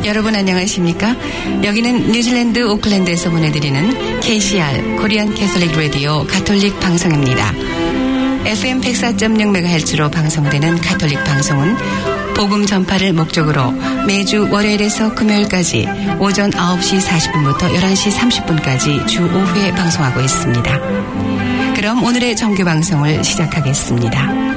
여러분 안녕하십니까? 여기는 뉴질랜드 오클랜드에서 보내드리는 KCR 코리안 캐톨릭 라디오 가톨릭 방송입니다. FM 104.6MHz로 방송되는 가톨릭 방송은 복음 전파를 목적으로 매주 월요일에서 금요일까지 오전 9시 40분부터 11시 30분까지 주 5회 방송하고 있습니다. 그럼 오늘의 정규 방송을 시작하겠습니다.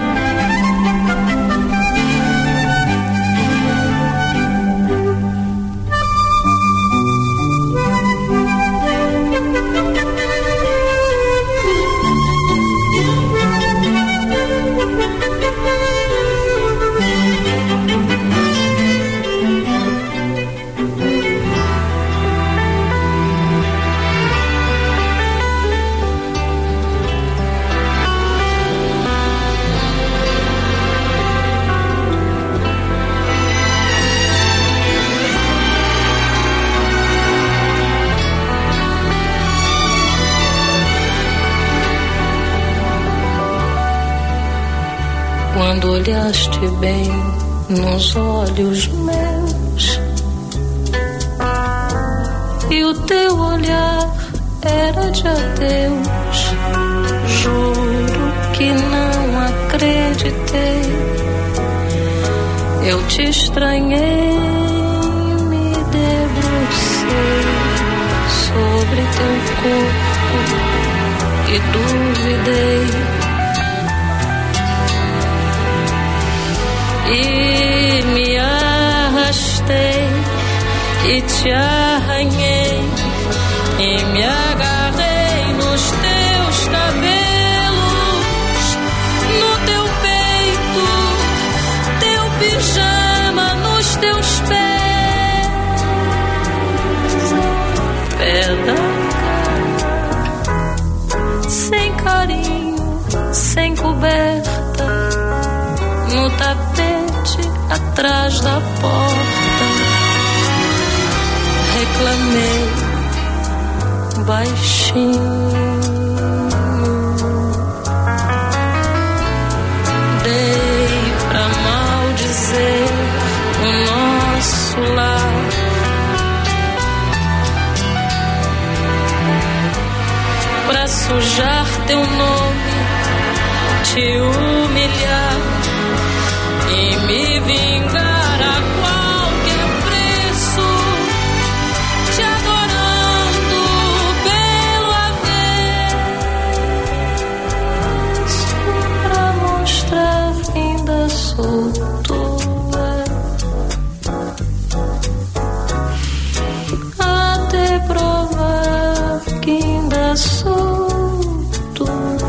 Quando olhaste bem nos olhos meus e o teu olhar era de adeus, juro que não acreditei. Eu te estranhei, me debrucei sobre teu corpo e duvidei. E me arrastei e te arranhei e me agarrei nos teus cabelos, no teu peito, teu pijama nos teus pés, pé da cama, sem carinho, sem coberta, no tapete atrás da porta, reclamei baixinho, dei pra maldizer o nosso lar, pra sujar teu nome, te humilhar e me vingar a qualquer preço, te adorando pelo avesso, pra mostrar que ainda sou tua, até provar que ainda sou tua.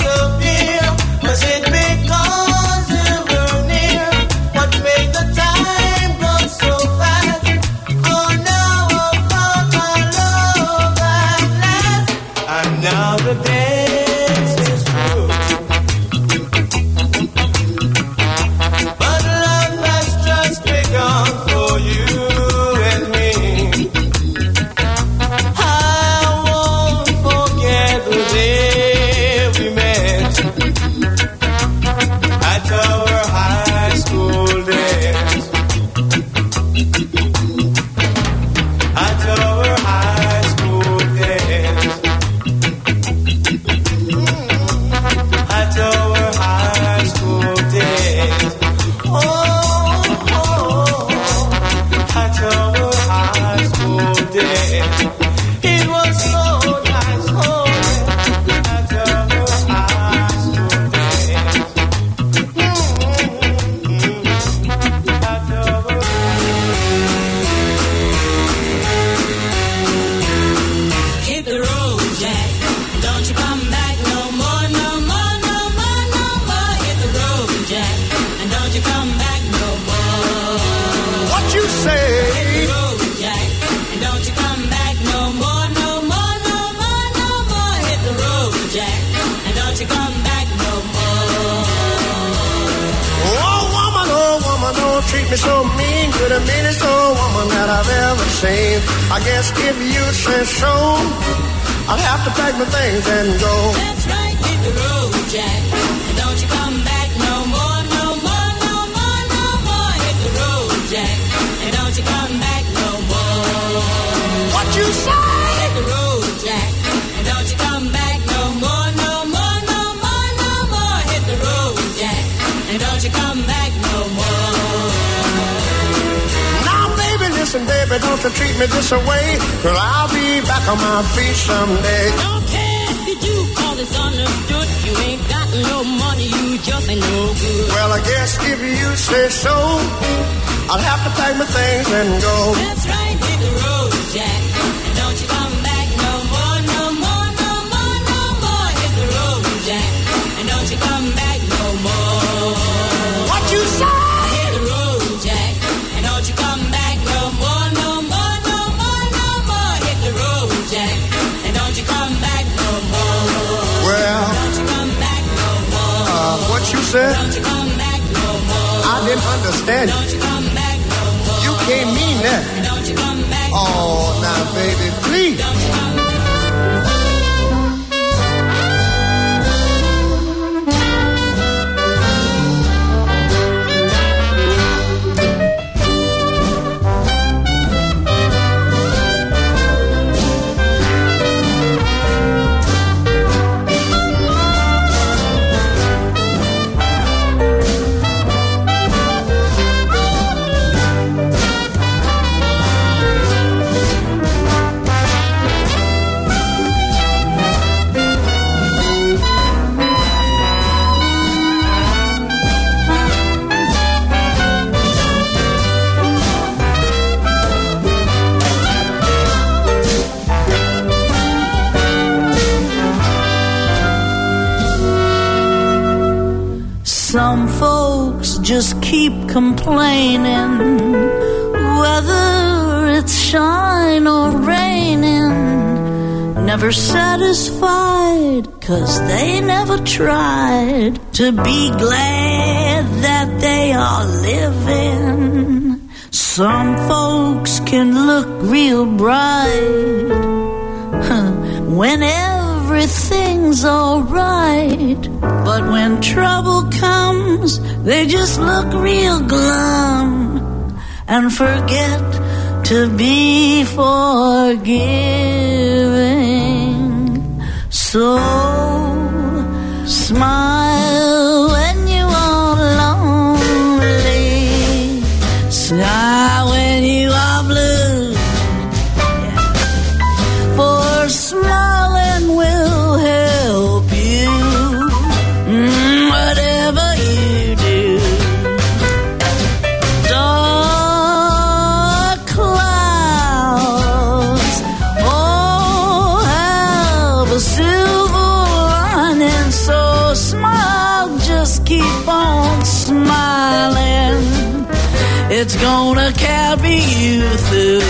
Time treat me so mean. You're the meanest old woman that I've ever seen. I guess if you say so, I'll have to pack my things and go. That's right, hit the road, Jack. And don't you come back no more, no more, no more, no more. Hit the road, Jack. And don't you come back no more. What you say? Hit the road, Jack. And don't you come back no more, no more, no more, no more. Hit the road, Jack. And don't you come back no more. Now, baby, listen, baby, don't you treat me this way. Cause I'll be back on my feet someday. Don't care if you do, cause it's understood. You ain't got no money, you just ain't no good. Well, I guess if you say so, I'll have to pack my things and go. That's right, hit the road, Jack. And don't you come back no more, no more, no more, no more. Hit the road, Jack. And don't you come back no more. What you say? Hit the road, Jack. And don't you come back no more, no more, no more, no more. Hit the road, Jack. And don't you come back no more. Well, Don't you come back no more. what you said? Don't you come back no more. I didn't understand you. Don't you come back no more. You can't mean that. Don't you come back no more. Oh, now, baby, please. Don't you come back. Some folks just keep complaining, whether it's shine or raining, never satisfied, 'cause they never tried to be glad that they are living. Some folks can look real bright when everything's alright, but when trouble comes, they just look real glum and forget to be forgiving. So smile when you are lonely, smile when you are blue, for smiling will help you, whatever you do. Dark clouds all have a silver lining, so smile, just keep on smiling. It's gonna carry you through.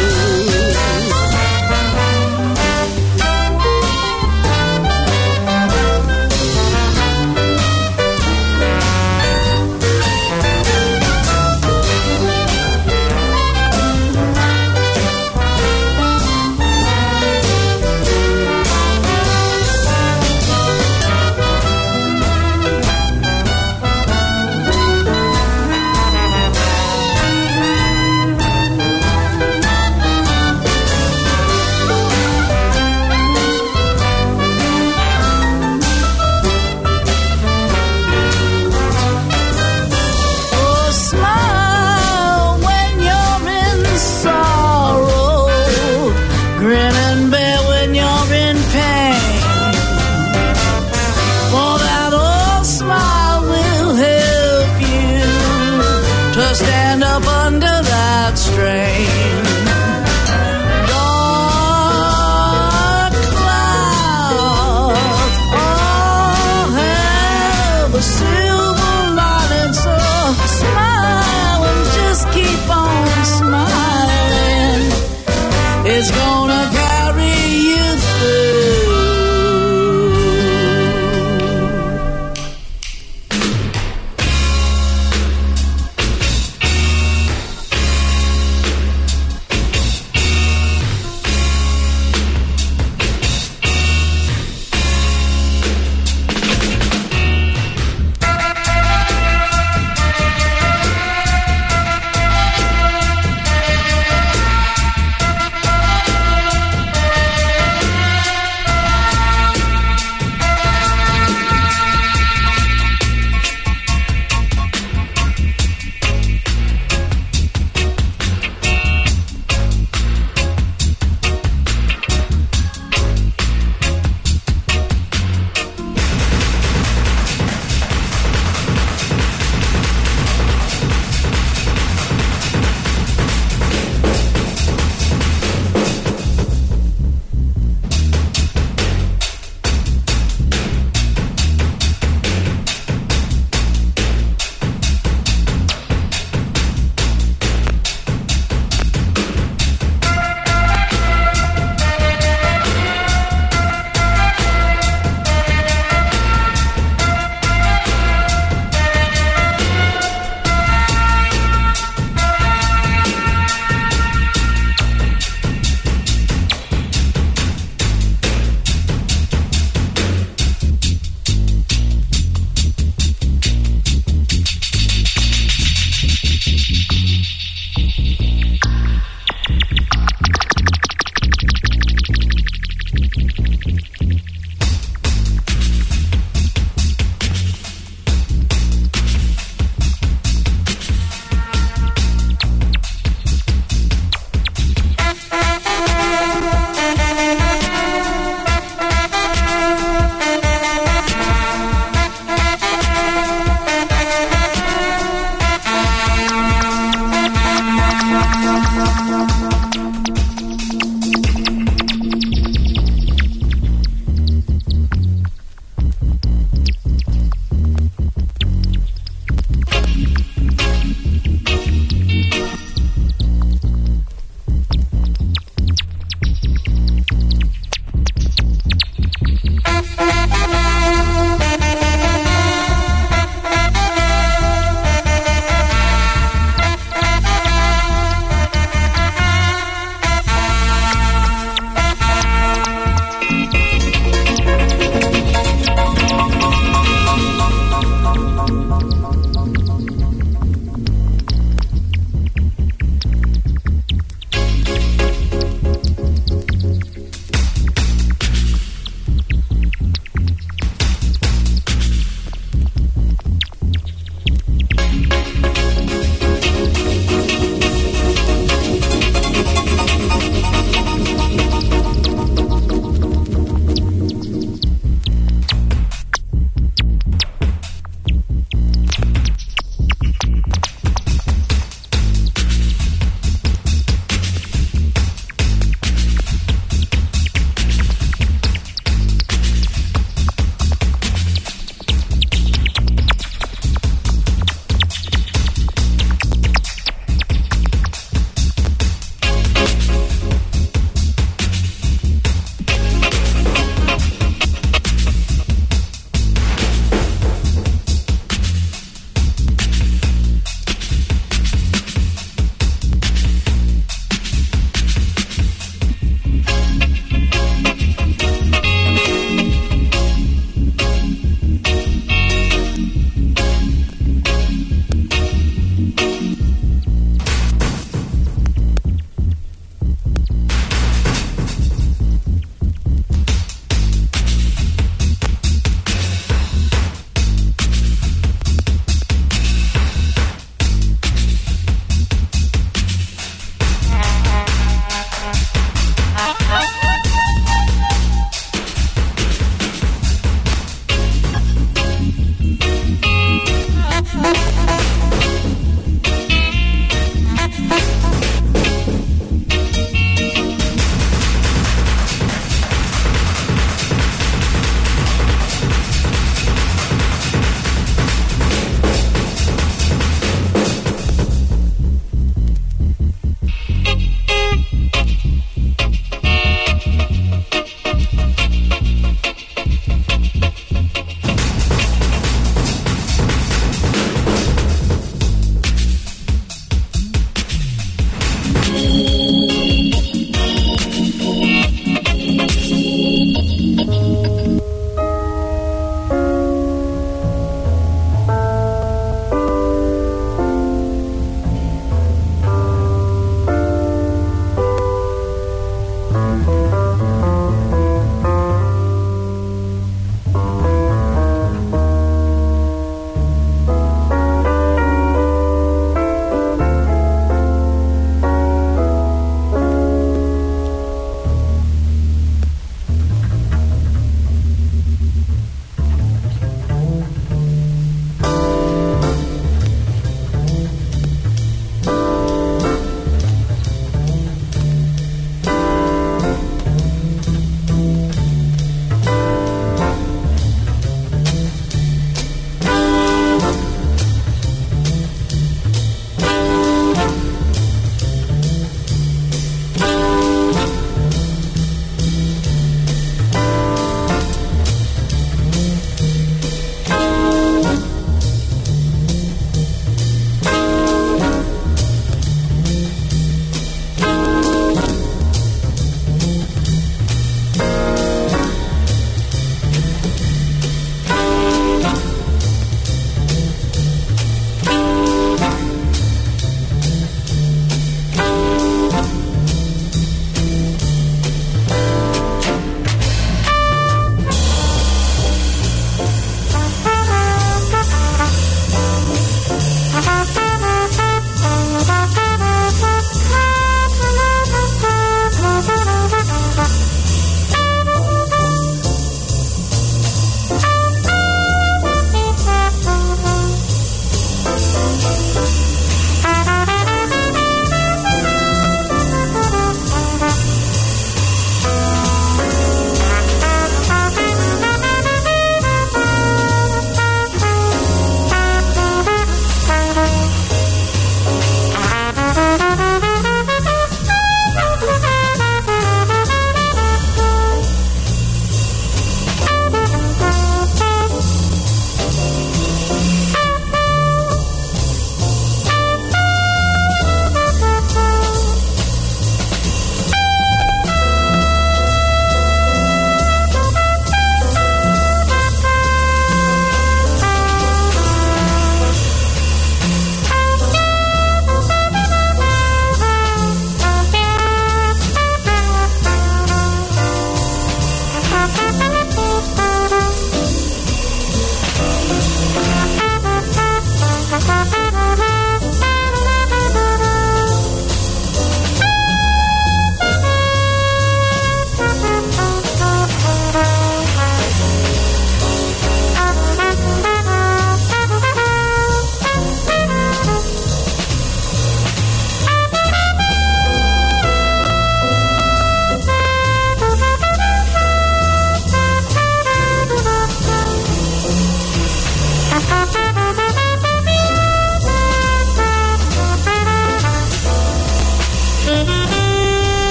Stand up under that strain. Dark clouds all have a silver lining, so smile and just keep on smiling. It's gonna carry you through.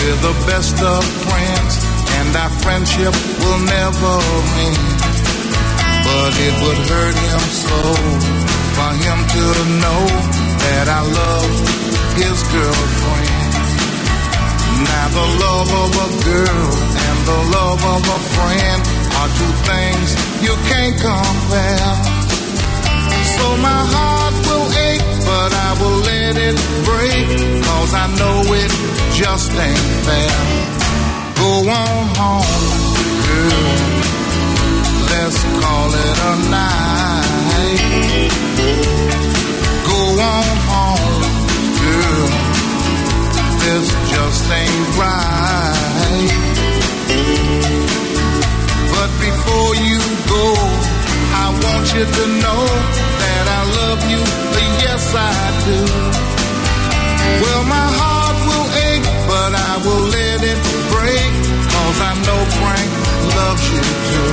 We're the best of friends, and our friendship will never end. But it would hurt him so for him to know that I love his girlfriend. Now the love of a girl and the love of a friend are two things you can't compare. So my heart will ache, but I will let it break, 'cause I know it just ain't fair. Go on home, girl, let's call it a night. Go on home, girl, this just ain't right. But before you go, I want you to know that I love you, yes I do. Well, my heart will ache, but I will let it break, 'cause I know Frank loves you too.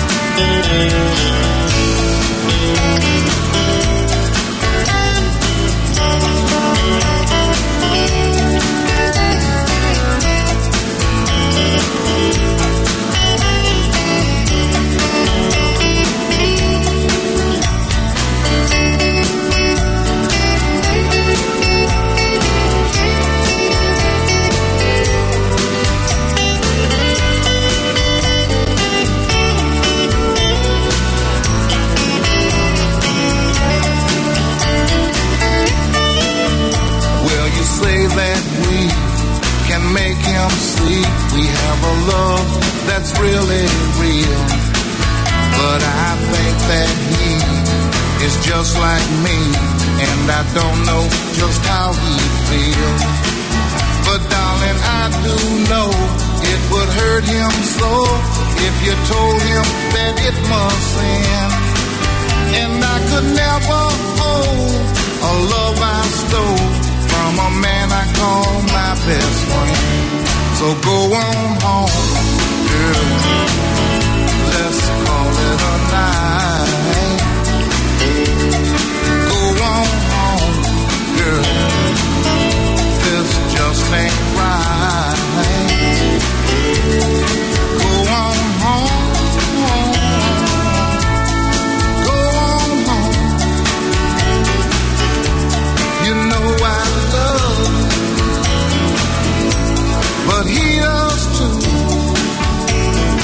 Say that we can make him see we have a love that's really real. But I think that he is just like me, and I don't know just how he feels. But darling, I do know it would hurt him so if you told him that it must end. And I could never hold a love I stole from a man I call my best friend. So go on home, girl, let's call it a night. Go on home, girl, this just ain't right. Go on home. But he does too.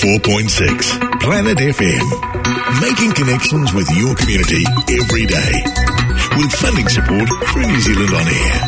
104.6 Planet FM. Making connections with your community every day. With funding support through New Zealand On Air.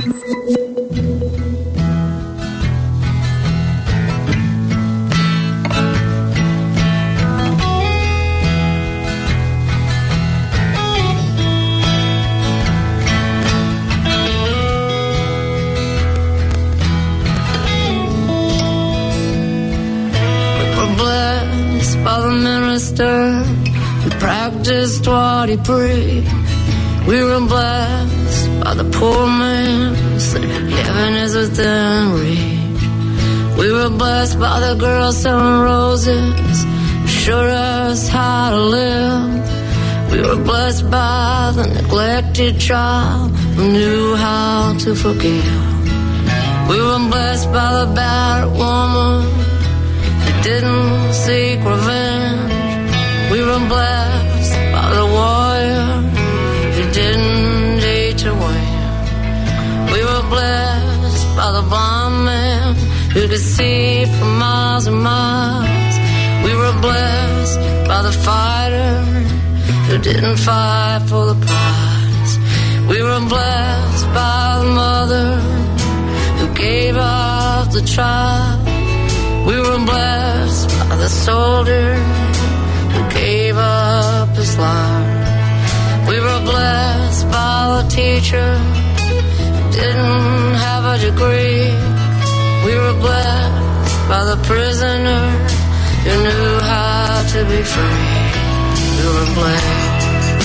He practiced what he preached. We were blessed by the poor man who said heaven is within reach. We were blessed by the girl selling roses who showed us how to live. We were blessed by the neglected child who knew how to forgive. We were blessed by the battered woman who didn't seek revenge. We were blessed by the warrior who didn't hate to win. We were blessed by the blind man who could see for miles and miles. We were blessed by the fighter who didn't fight for the prize. We were blessed by the mother who gave up the child. We were blessed by the soldier who gave up his life. We were blessed by the teacher who didn't have a degree. We were blessed by the prisoner who knew how to be free. We were blessed.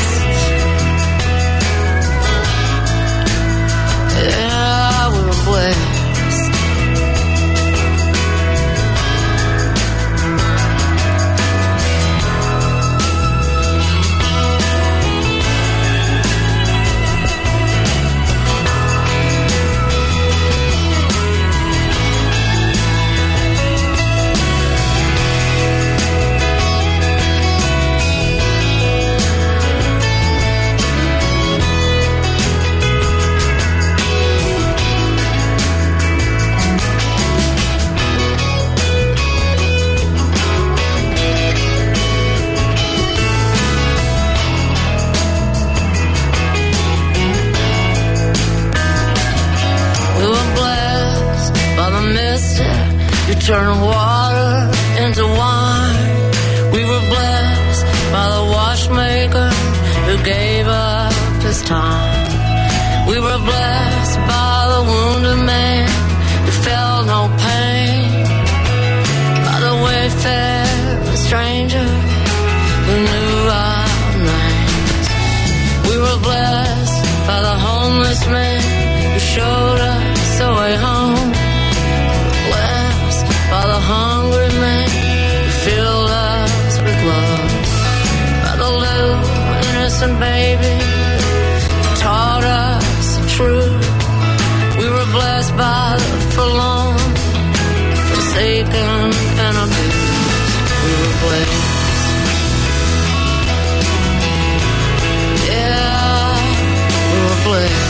Yeah, we were blessed. Turn water into wine. We were blessed by the watchmaker who gave up his time. We were blessed by the wounded man who felt no pain, by the wayfarer stranger who knew our names. We were blessed by the homeless man who showed us the way home. By the hungry man who filled us with love. By the little innocent baby who taught us the truth. We were blessed by the forlorn, forsaken and abused. We were blessed. Yeah, we were blessed.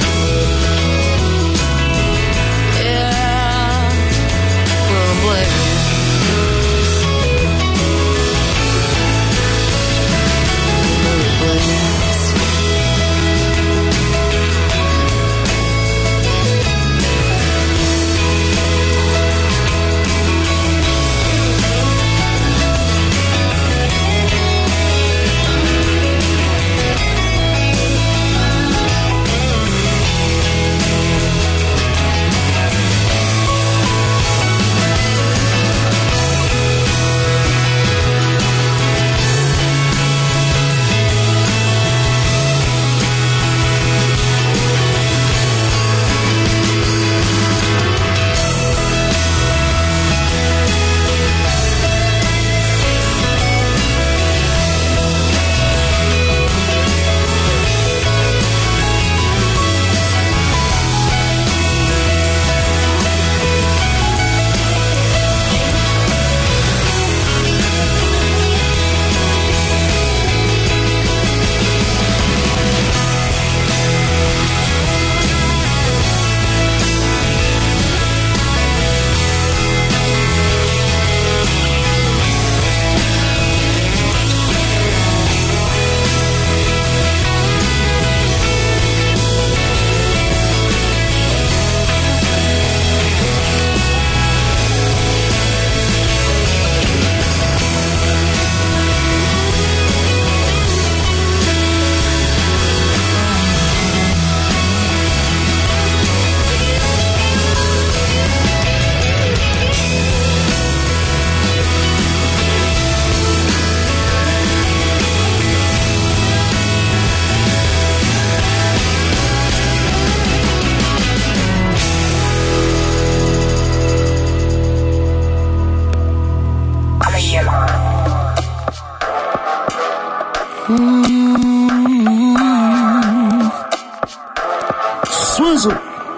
Yeah, we're blessed. Swizzle.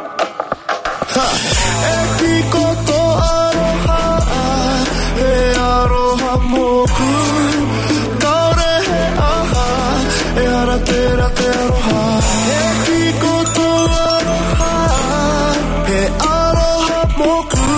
Ekikoto aroha, e aroha moku. Kaore he aha, e harate rate aroha. Ekikoto aroha, e aroha moku.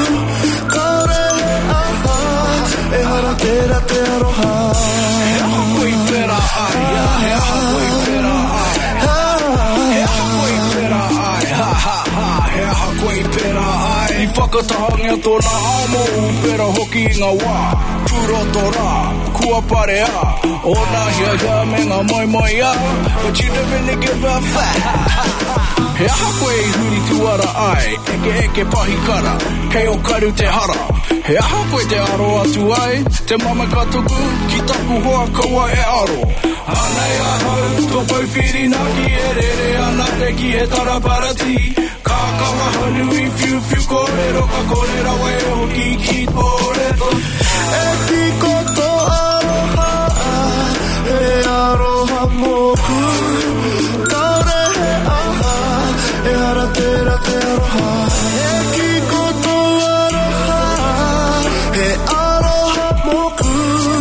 Kaore he aha, e harate rate aroha. He aha koi pera aia, he aha koi pera aia. He aha koi pera aia, ha ha ha, he aha koi pera aia. I whakatahanga tōna amo, pera hoki i ngā wā. Kuroto rā, kua parea. O nā hia hia me ngā moi moi a. But you never give a fuck. He aha koe I huri tuara ai, eke pahi kara, kei o karu te hara. He aha koe te aro atu ai, te mama katuku, ki taku hoa kaua e aro. Anei ahau, tō pauwhiri nā ki e rere ana te ki he taraparati. Ka kawaha nui whiu whiu kōrero, ka kōrera wai hoki ki tōreto. E tikoto aroha, e aroha moku. Kaore he aha, e harate rate aroha. E kikoto aroha, e aroha moku.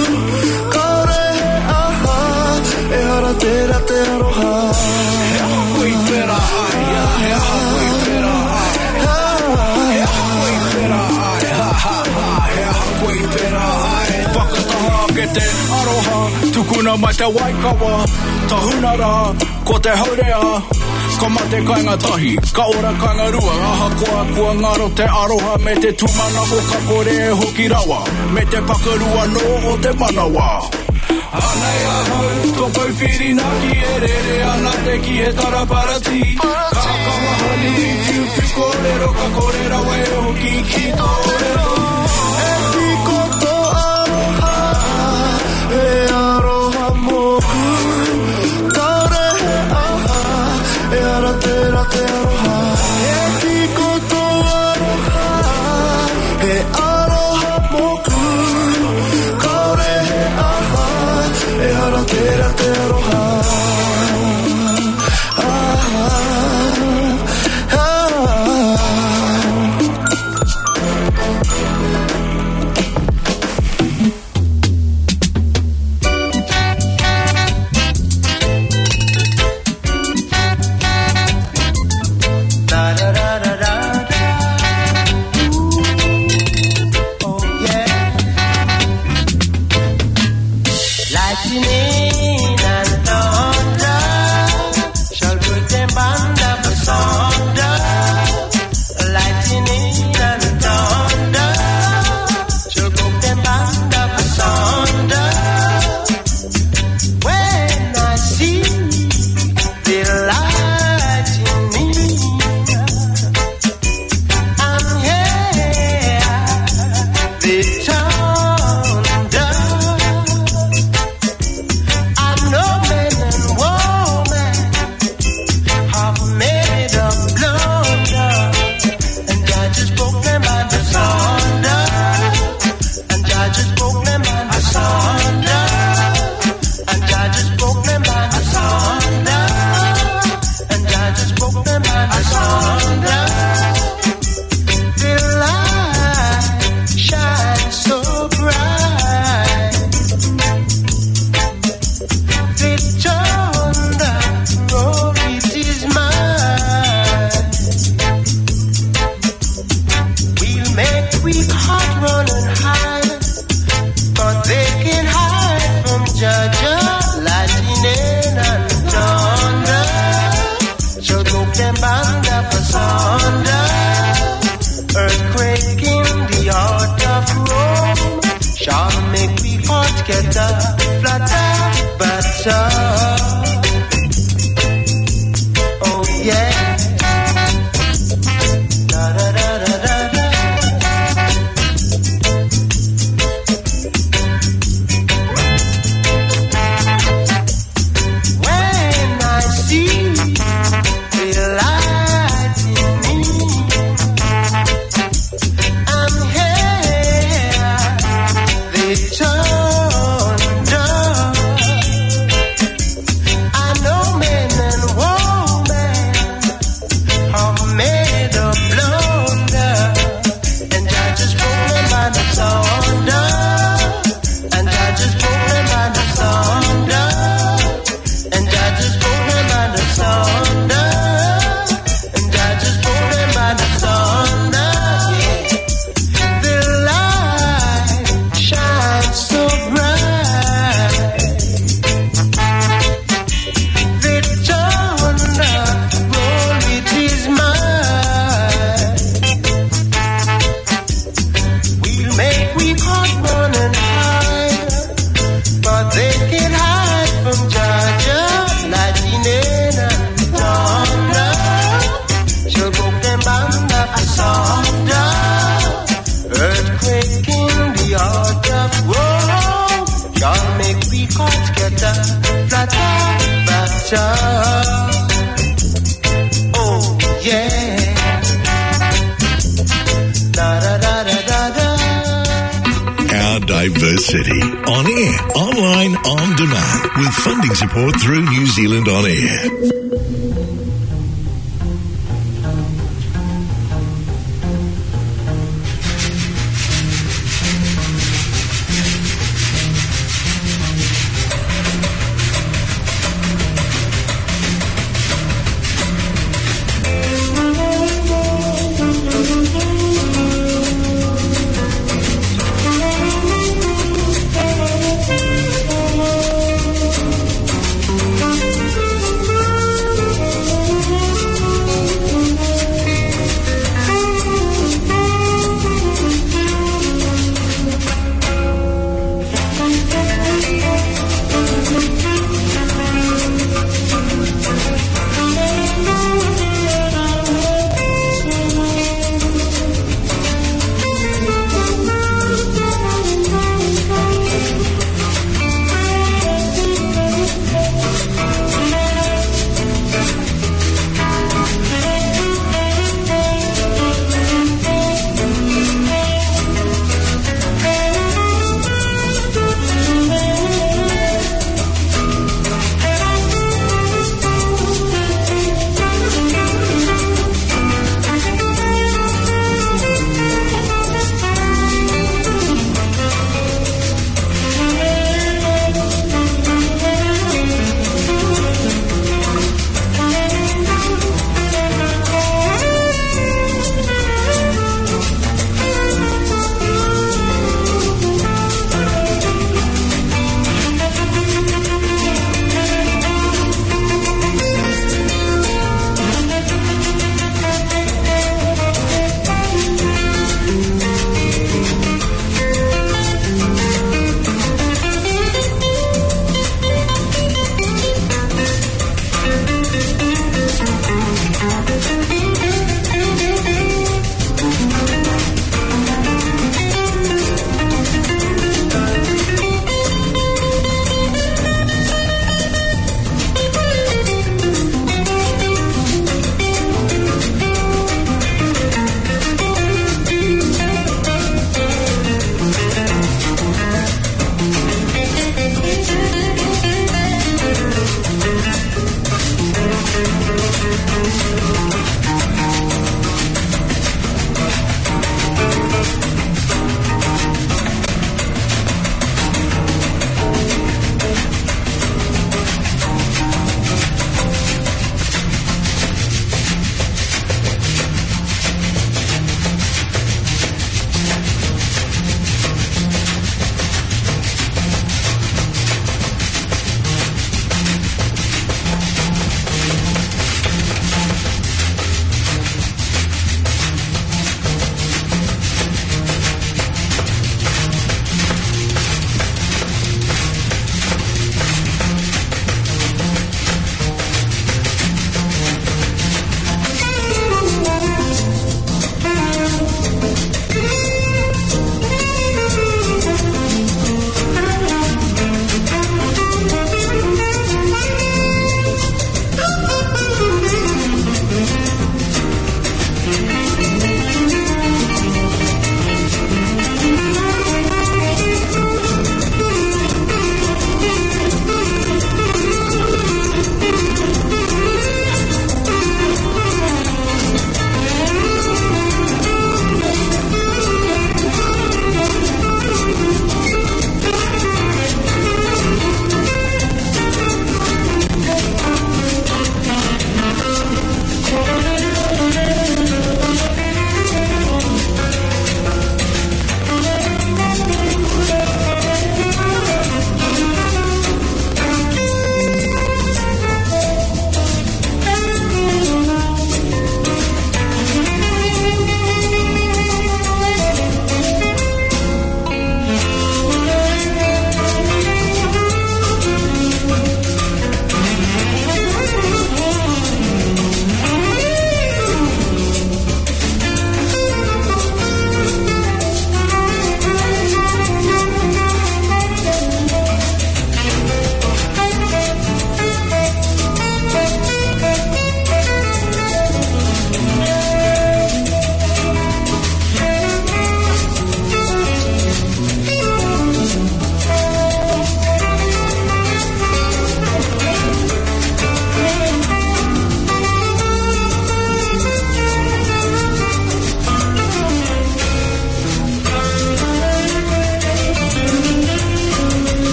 Kaore he aha, e harate rate aroha. He aha koi pera aia, he aha koi pera aia. He aha koi pera aia, ha ha ha, he aha koi pera aia. Whakataha ke te aroha, tukuna mai te waikawa. Tahuna rā, ko te haurea. Ka mate kainga tahi, ka ora kainga rua. Aha kua ngaro te aroha me te tumana o ka kore e hoki rawa. Me te pakarua no o te manawa. Anei ahau, tō pauwhiri nā ki e rere ana te ki he taraparati. Ka kawaha nui whiu whiu kōrero, ka kōrera wai hoki ki tōrero. E tikoto aroha, e aroha moku. Kaore he aha, e harate rate aroha. E tikoto aroha, e aroha moku. Kaore he aha, e harate rate aroha. our diverse city. On air, online, on demand, with funding support through New Zealand On Air.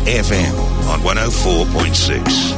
FM on 104.6.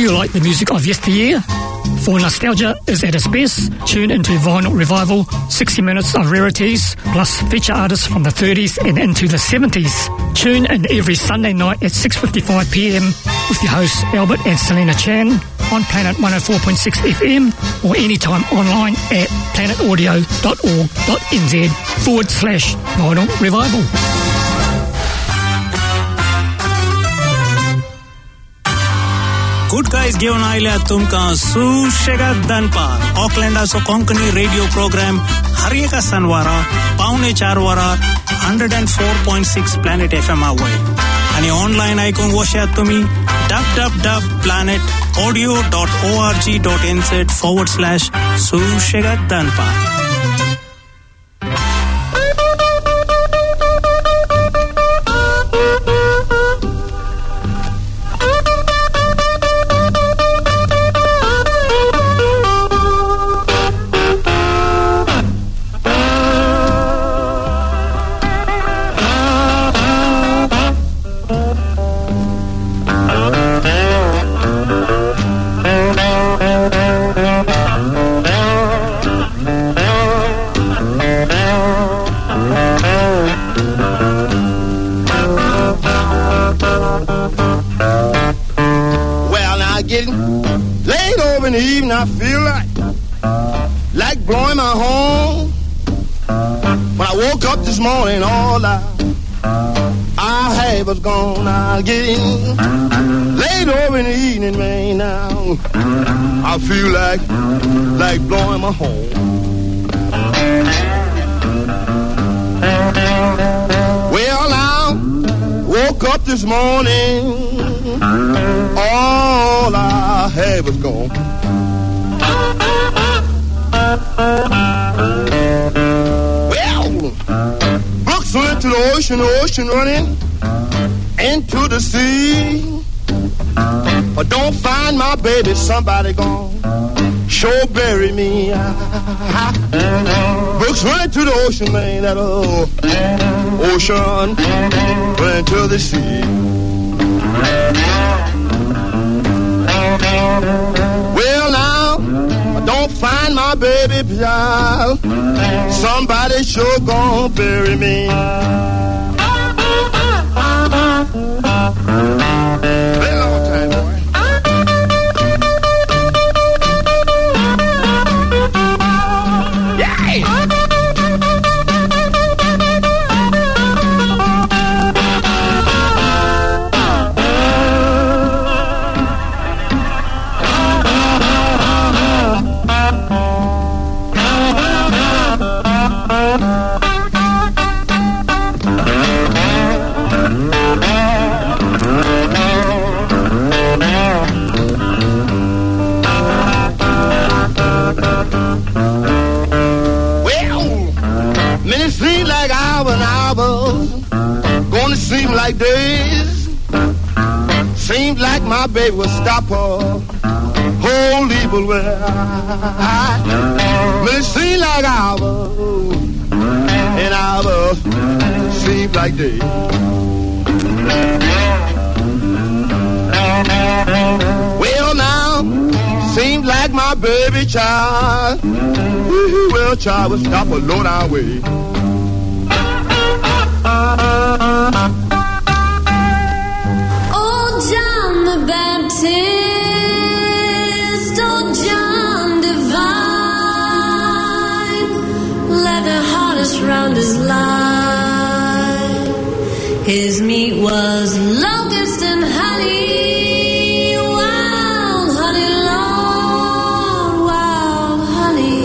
you like the music of yesteryear? For nostalgia is at its best, tune into Vinyl Revival, 60 minutes of rarities, plus feature artists from the 30s and into the 70s. Tune in every Sunday night at 6:55 p.m. with your hosts Albert and Selena Chan on Planet 104.6 FM or anytime online at planetaudio.org.nz/Vinyl Revival. Good guys घेऊन आयल्या तुमका सुशेगाद दनपार ऑकलँडाचो Konkani radio programme हर एका शनिवारा 3:45 वरार 104.6 planet FM वयर आणि ऑनलाइन आयकूंक वशात तुम्ही www.planetaudio.org.nz/सुशेगाद दनपार. I feel like blowing my horn. When I woke up this morning, all I had was gone. I get late over in the evening, man. Now I feel like blowing my horn. Well, I woke up this morning, all I had was gone. Well, Brooks went to the ocean running into the sea. But don't find my baby, somebody gone sure bury me. Brooks went to the ocean, man, that ocean went to the sea. Well, now, don't find my baby, child. Somebody sure gonna bury me. Been a long time, boy. Seemed like days, seemed like my baby would stop her whole evil way. But it seemed like hours, and hours seemed like days. Well, now, seemed like my baby child, well, child would stop her low down way. Oh, John the Baptist, oh, John divine, leather harness round his line. His meat was locust and honey, wild honey, Lord, wild honey.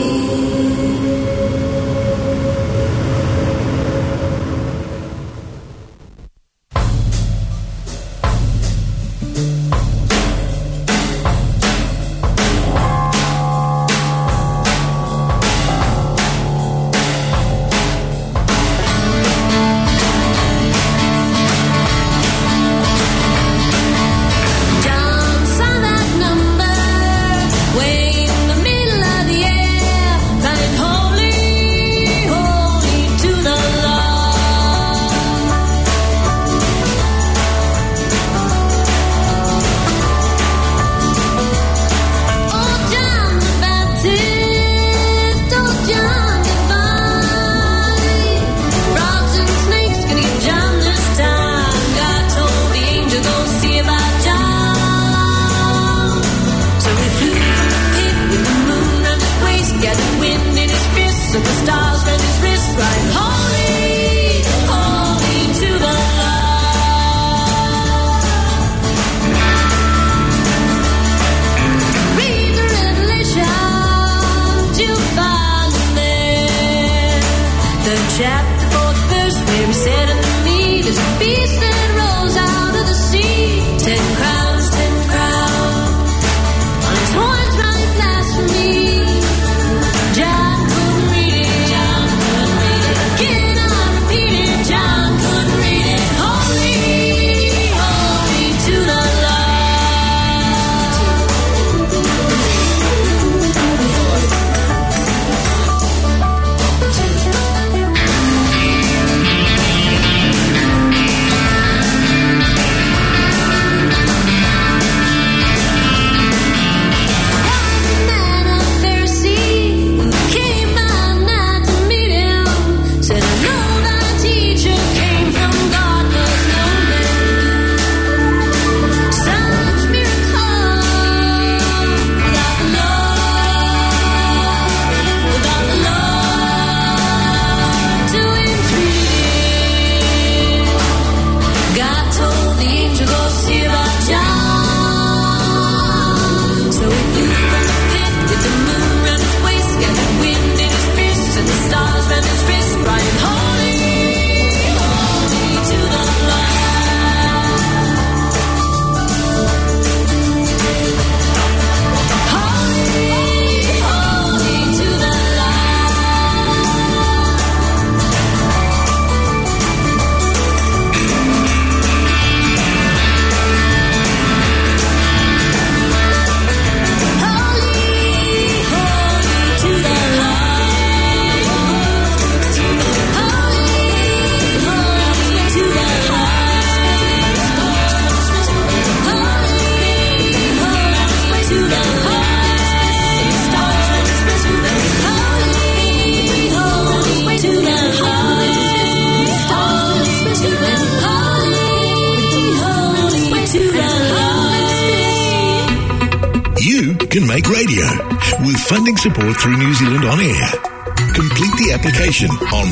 can make radio with funding support through New Zealand On Air. Complete the application on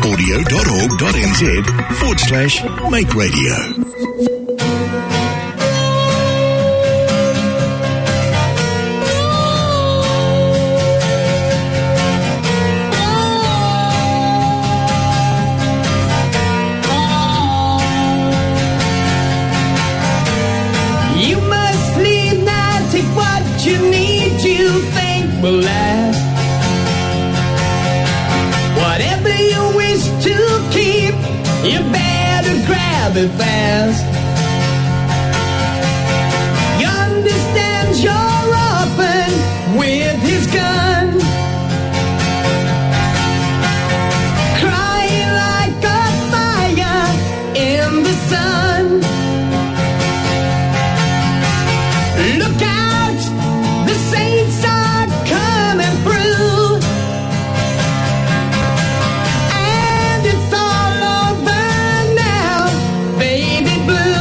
planetaudio.org.nz/make radio. You must leave now, take what you need, you think will last. Whatever you wish to keep, you better grab it fast. He understands you're often with his gun, crying like a fire in the sun. Look out, the saints are coming through, and it's all over now, baby blue.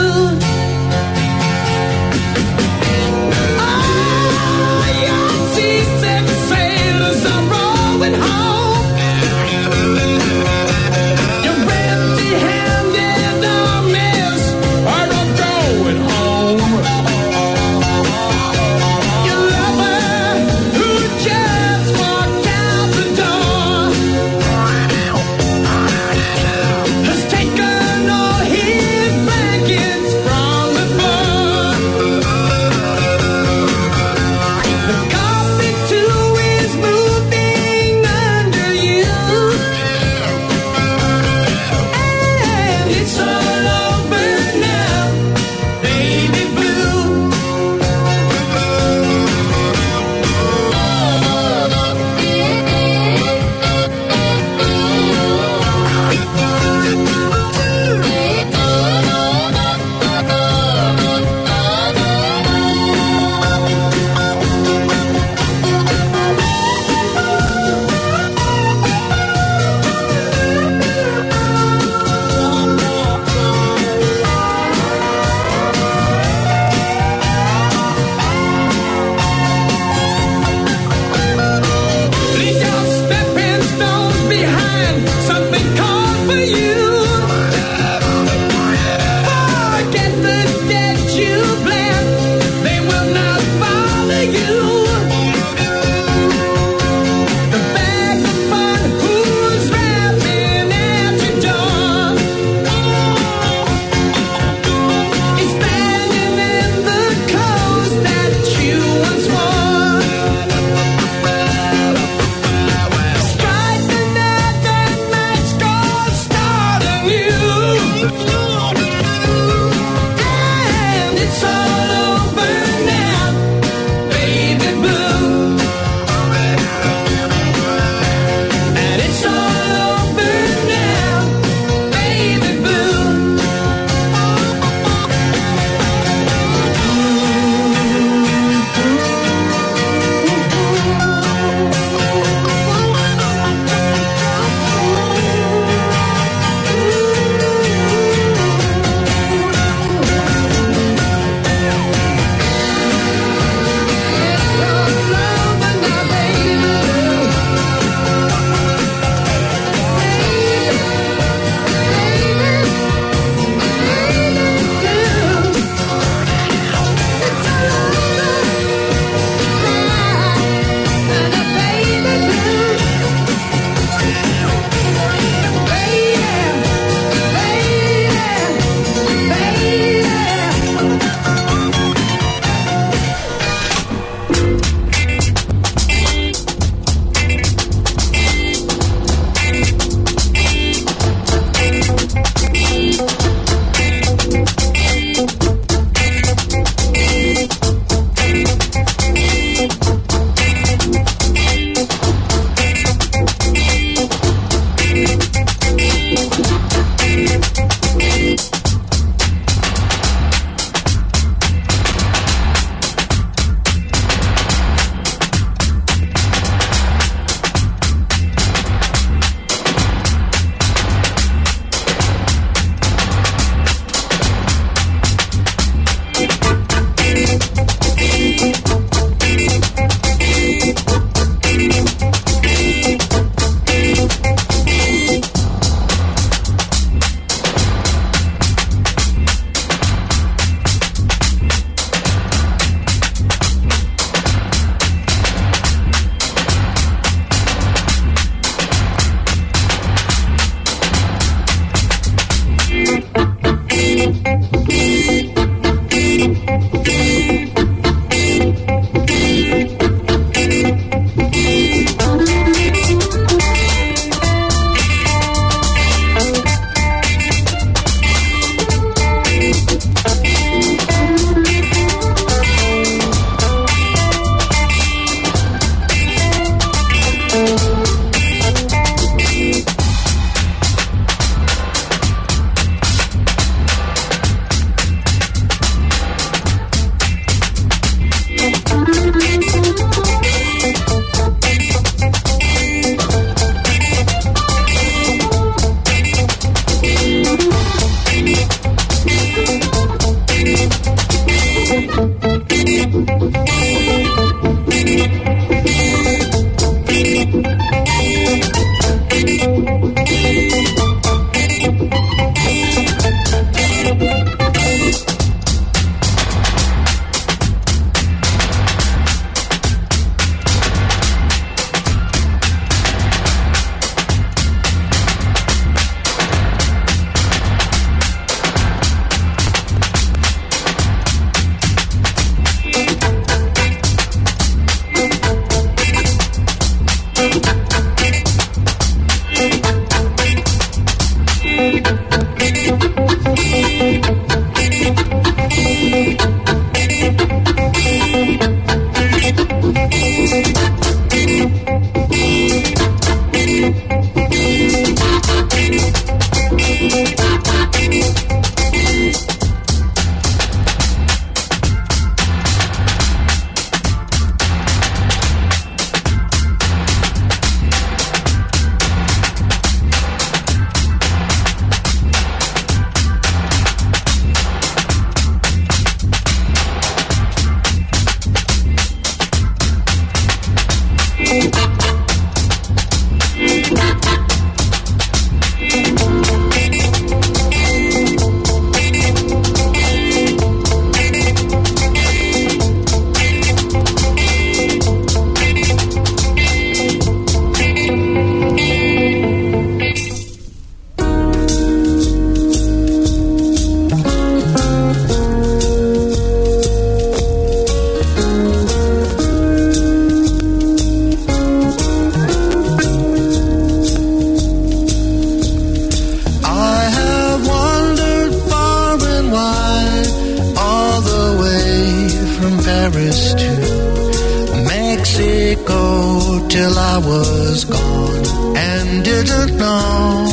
I was gone and didn't know.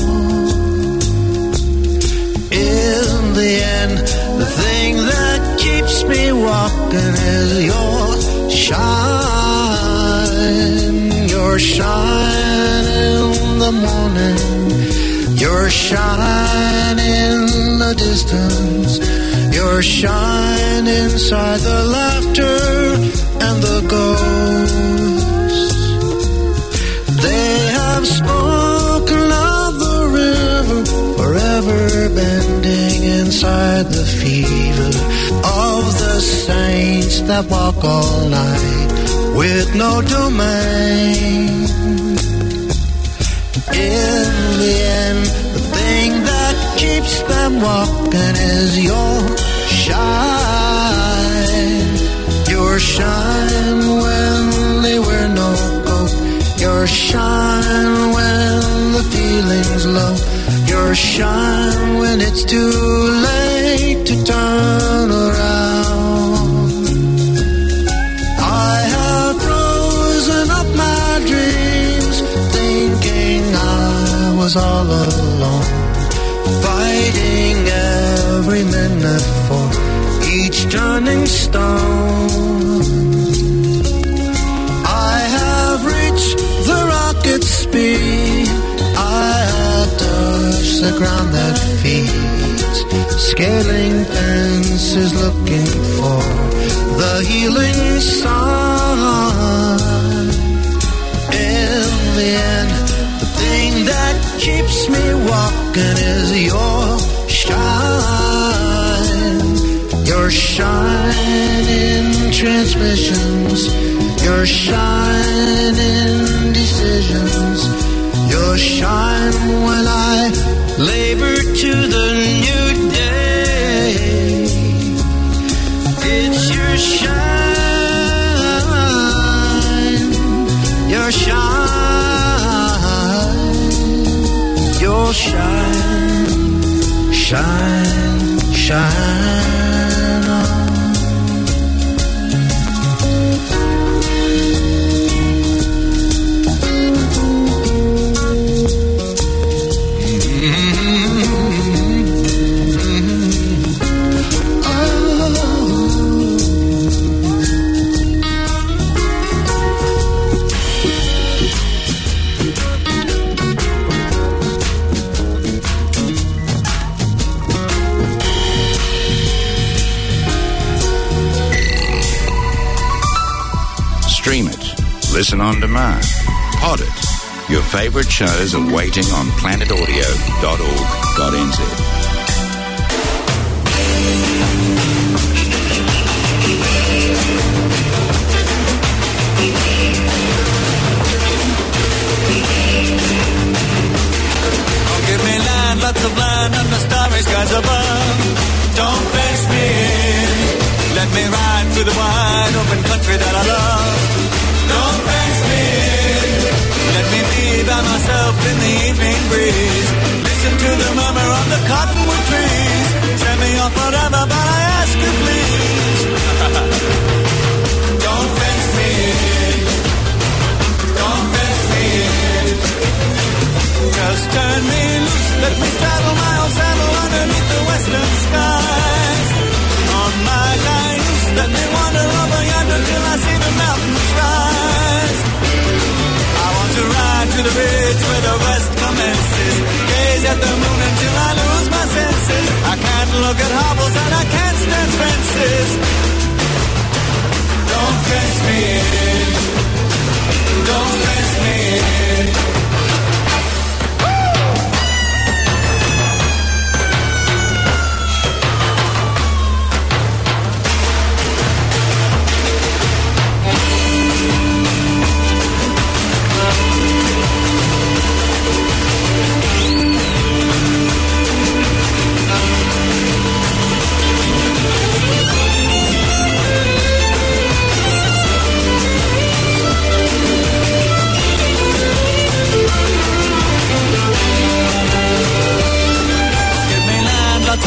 In the end, the thing that keeps me walking is your shine. Your shine in the morning, your shine in the distance, your shine inside the laughter and the ghosts. They have spoken of the river forever bending inside the fever of the saints that walk all night with no domain. In the end, the thing that keeps them walking is your shine. Your shine when they wear no coat. Your shine when the feeling's low. Your shine when it's too late to turn around. I have frozen up my dreams, thinking I was all alone, fighting every minute for each turning stone. I have reached the rocket speed. I have touched the ground that feeds, scaling fences, looking for the healing sun. In the end, the thing that keeps me walking is your shine. Your shine in transmissions, your shine in decisions, your shine when I labor to the new day. It's your shine, your shine, your shine, shine, shine on. Stream it, listen on demand, pod it. Your favorite shows are waiting on planetaudio.org.nz. Give me land, lots of land, and the starry skies above. Don't fence me in. Let me ride through the wide open country that I love. Don't fence me in. Let me be by myself in the evening breeze. Listen to the murmur of the cottonwood trees. Send me off forever, but I ask you please. Don't fence me in. Don't fence me in. Just turn me loose, let me straddle my old saddle underneath the western skies. On my lines, let me wander over yonder till I see the mountains rise. I want to ride to the ridge where the west commences, gaze at the moon until I lose my senses. I can't look at hobbles and I can't stand fences. Don't fence me in. Don't fence me in.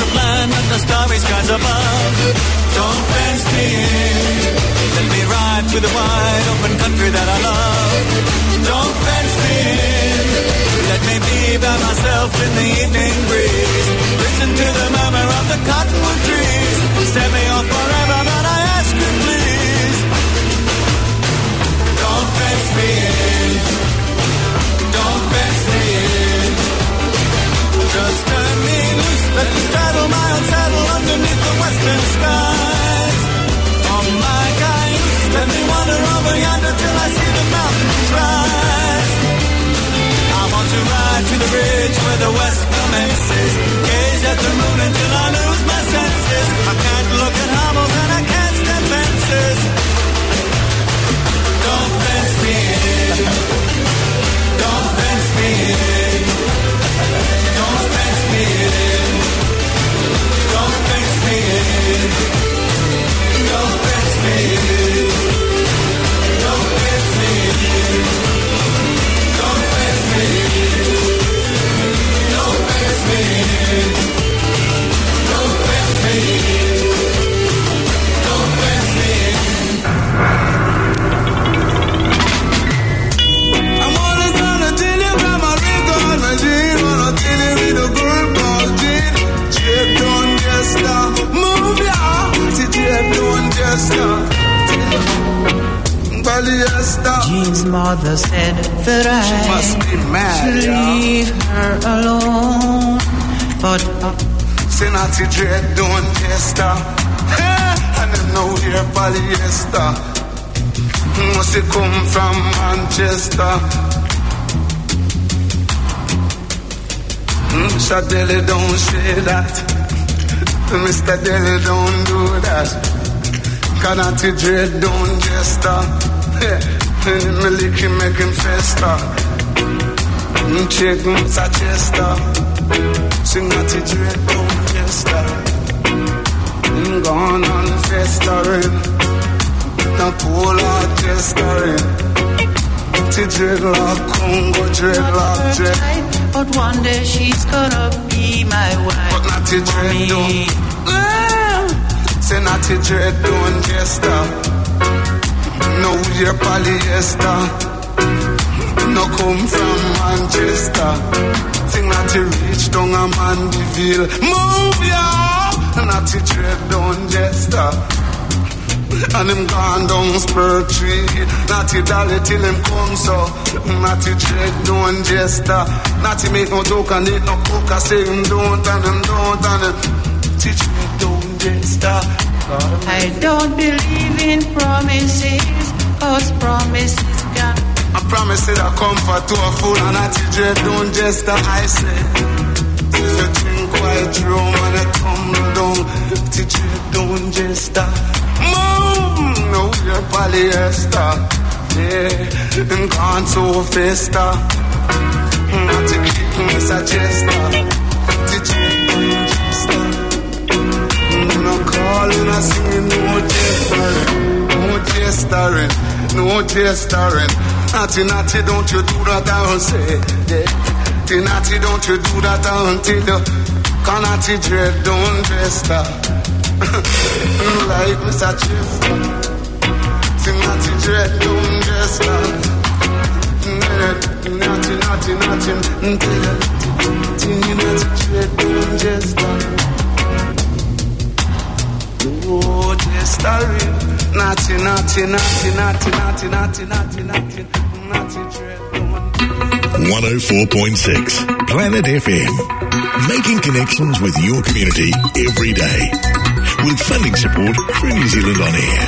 The starry skies above. Don't fence me in. Let me ride to the wide open country that I love. Don't fence me in. Let me be by myself in the evening breeze. Listen to the murmur of the cottonwood trees. Set me off forever, but I ask you please. Don't fence me in. Don't fence me in. Just turn me loose. Let me straddle my own saddle underneath the western skies. On my cayuse, let me wander over yonder till I see the mountains rise. I want to ride to the bridge where the west commences. Gaze at the moon until I lose my senses. I can't look at hovels and I can't step fences. Don't fence me in. Don't fence me in. Don't fence me in. Don't fence me in. Don't fence me in. Don't fence me in. Don't fence me in. Don't fence me in. Don't fence me in. Don't fence me in. I'm always gonna tell you about my record, my Jean. Wanna tell you with a girl called Jean. Jeff don't just stop, move ya. See Jeff don't just stop. Jean's mother said that I must be mad, should leave her alone. But Senati Dread don't just stop. And I know here polyester. Must it come from Manchester? Shadeli don't say that. Mr. Deli don't do that. Kanati Dread don't just stop. Me lick him, make him fester. Check Mr. Chester. Senati Dread don't just stop. Gone on festering. The polar gesturing. Dreadlock, Congo, dreadlock, dread. But one day she's gonna be my wife. But not the dread don't. Say not the dread don't just stop. No year polyester. No come from Manchester. Think not the reach down a Mandeville. Move ya. Not the dread don't just stop. And him gone down Spur Tree. Natty dolly till him come so. Natty dread don't jester. Natty make no joke and eat no cook. I say him don't and him don't and him teach me don't jester. I don't believe in promises, 'cause promises can. I promise it I comfort to a fool and Natty dread don't jester. I say if you drink white rum and it come down, Natty dread don't jester. No, you're polyester. Yeah, and gone so festa. Not to keep me suggester. Did you jester? No calling, I singing, no jestering. No jestering. No jestering. Natty, natty, don't you do that, I'll say. Yeah. Natty, don't you do that, I'll tell you. Can natty dread, don't jester. Like Mr. Chester. See Natty Dread don't just stop. Natty, Natty, Natty, Natty Dread don't just stop. Oh, just starry. Natty, Natty, Natty, Natty, Natty, Natty, Natty, Natty, Natty Dread don't. 104.6 Planet FM. Making connections with your community every day. With funding support through New Zealand On Air.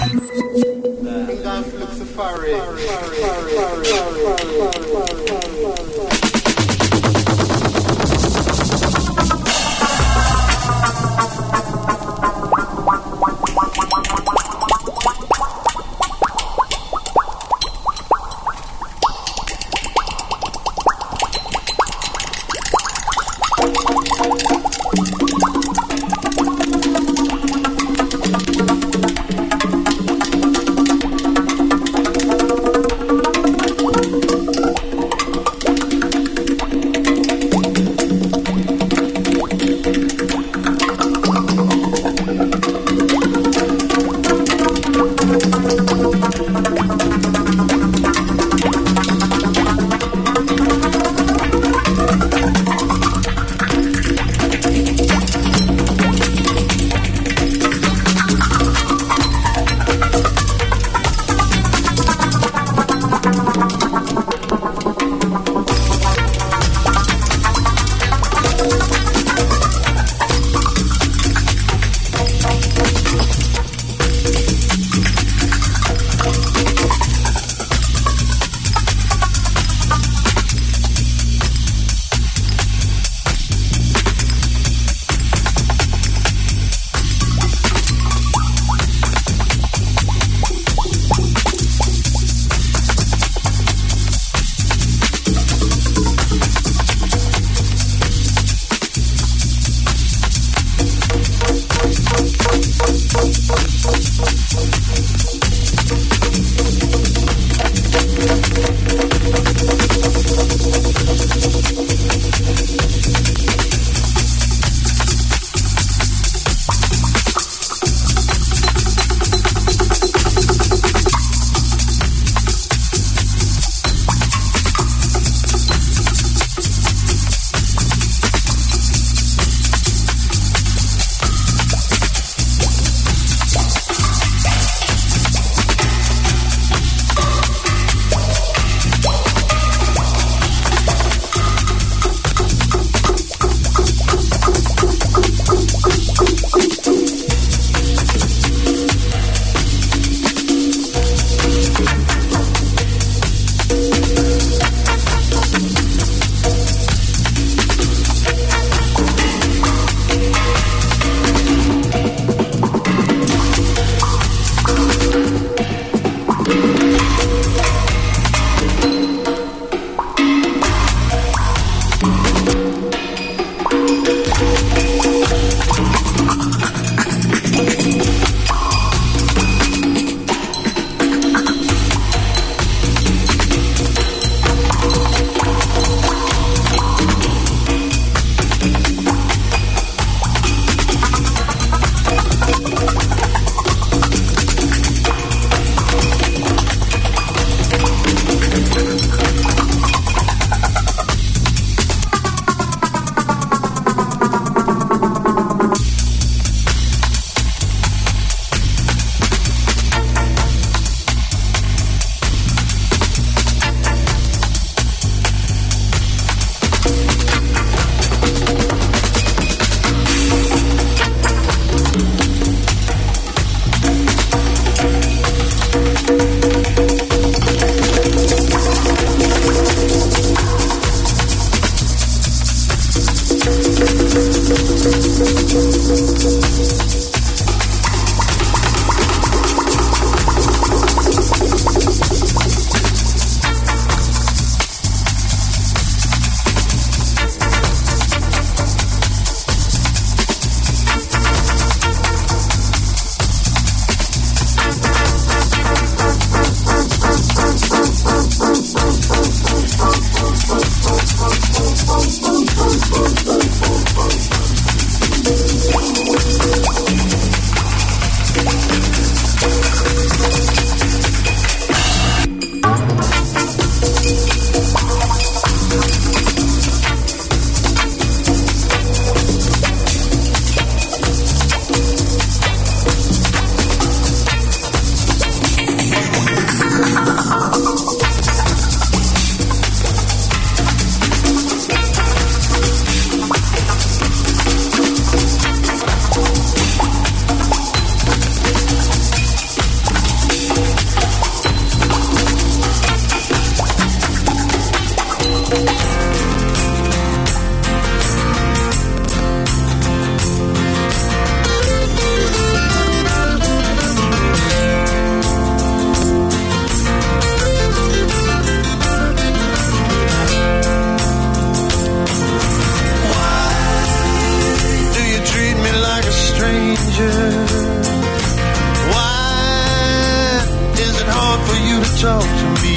talk to me?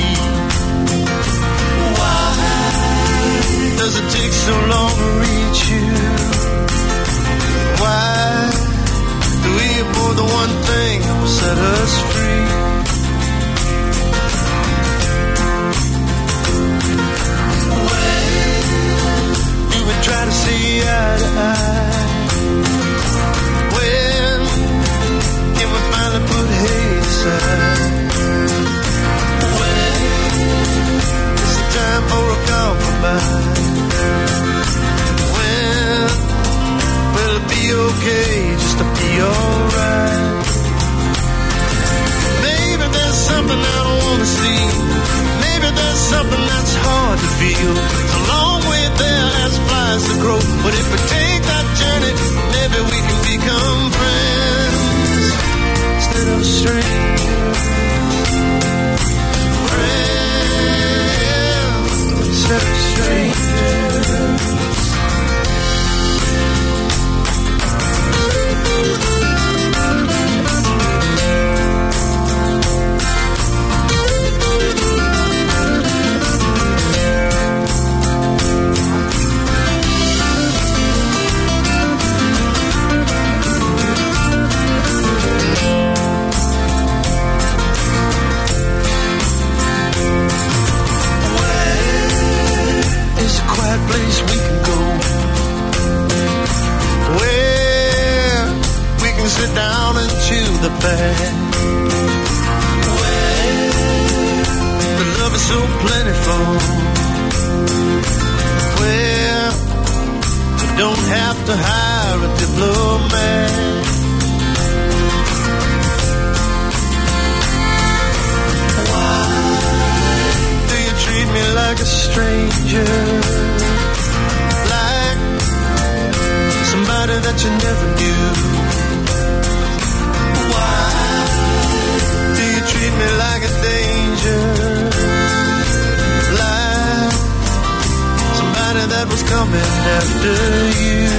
Why does it take so long to reach you? Why do we avoid the one thing that will set us free? When do we try to see eye to eye? When can we finally put hate aside? When is the time for a compromise? When will it be okay just to be alright? Maybe there's something I don't want to see. Maybe there's something that's hard to feel. It's a long way there as flies to grow. But if we take that journey, maybe we can become friends instead of strangers. Friends instead of strangers. Place we can go where we can sit down and chew the fat, where the love is so plentiful, where we don't have to hire a diplomat. Why do you treat me like a stranger? Somebody that you never knew. Why do you treat me like a danger? Like somebody that was coming after you.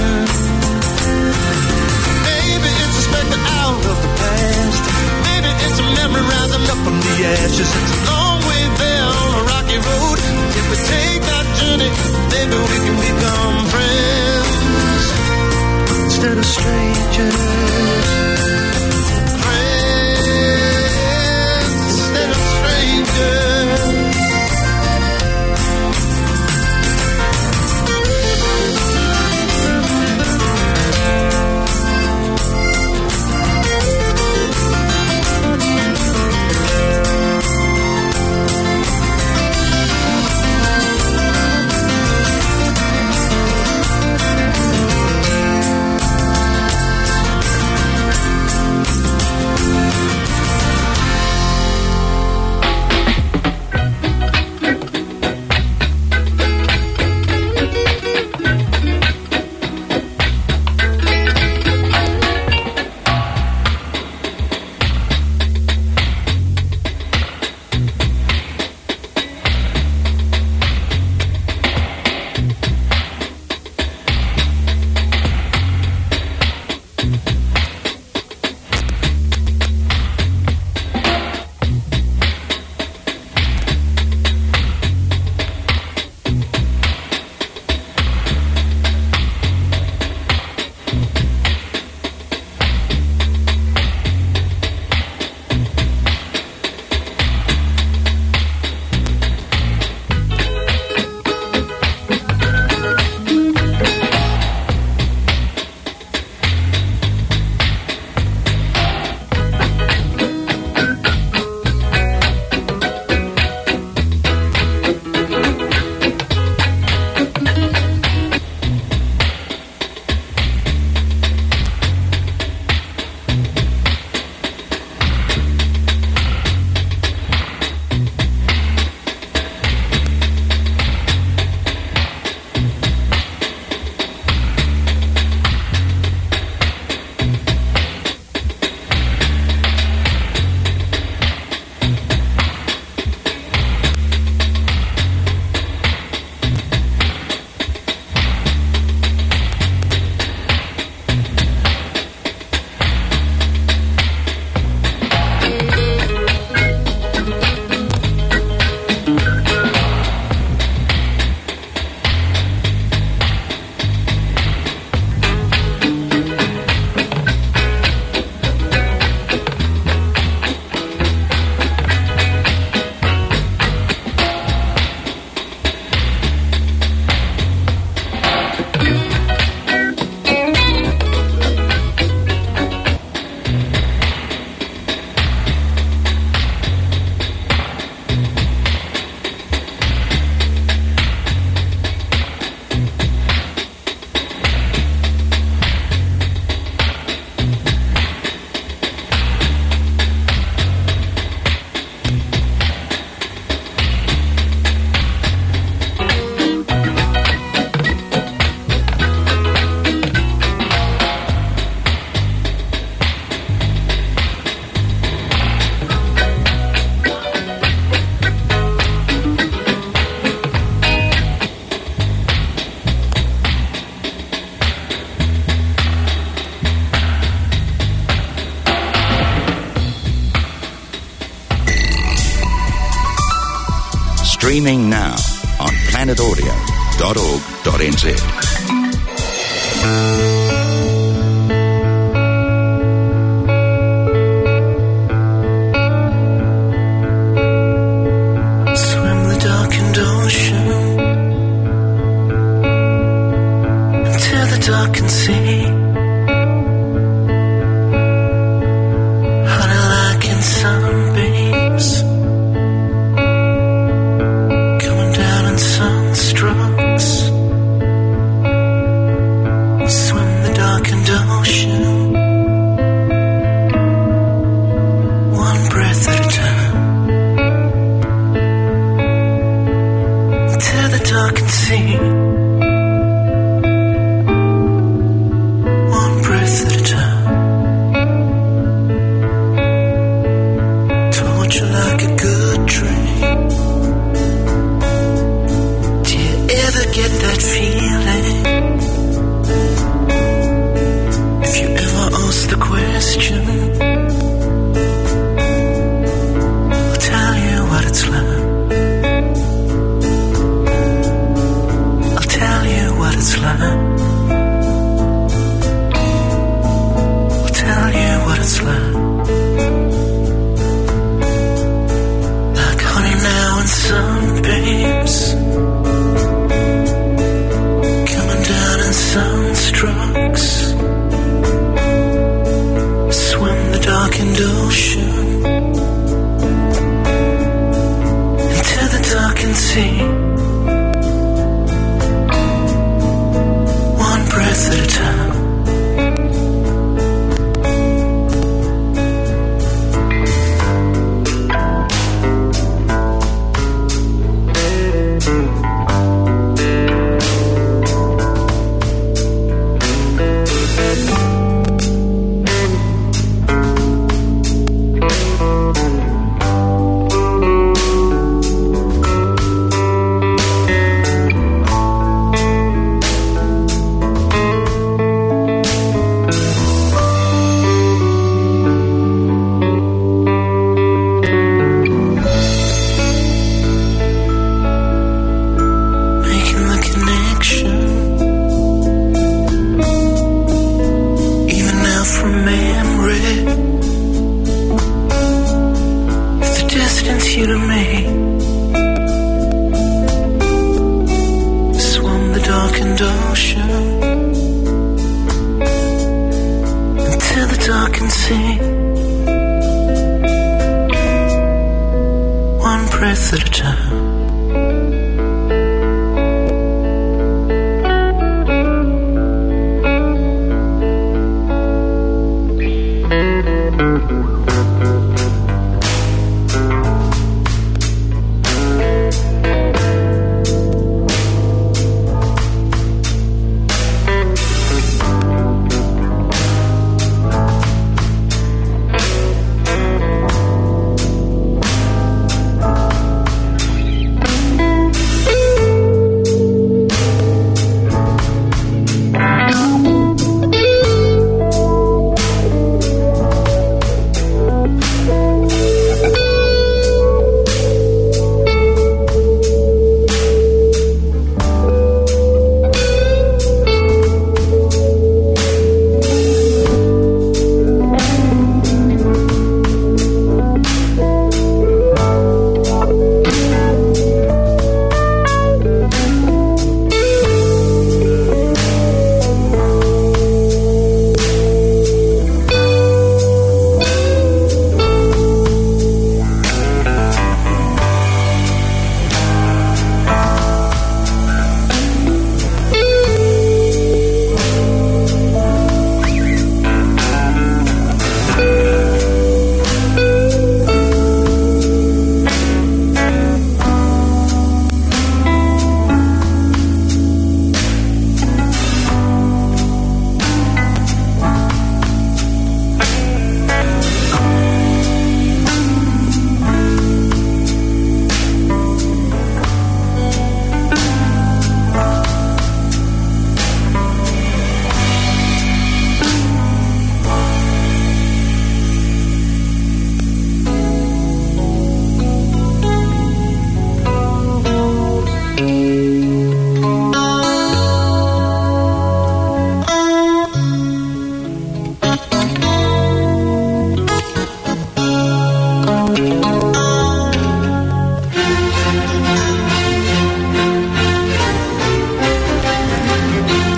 Maybe it's a specter out of the past. Maybe it's a memory rising up from the ashes. It's a long way there on a rocky road. If we take that journey, maybe we can become friends instead of strangers. Friends instead of strangers. Streaming now on planetaudio.org.nz.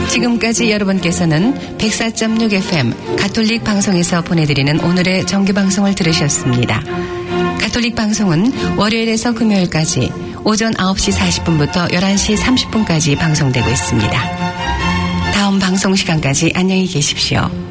지금까지 여러분께서는 104.6 FM 가톨릭 방송에서 보내드리는 오늘의 정규방송을 들으셨습니다. 가톨릭 방송은 월요일에서 금요일까지 오전 9시 40분부터 11시 30분까지 방송되고 있습니다. 다음 방송 시간까지 안녕히 계십시오.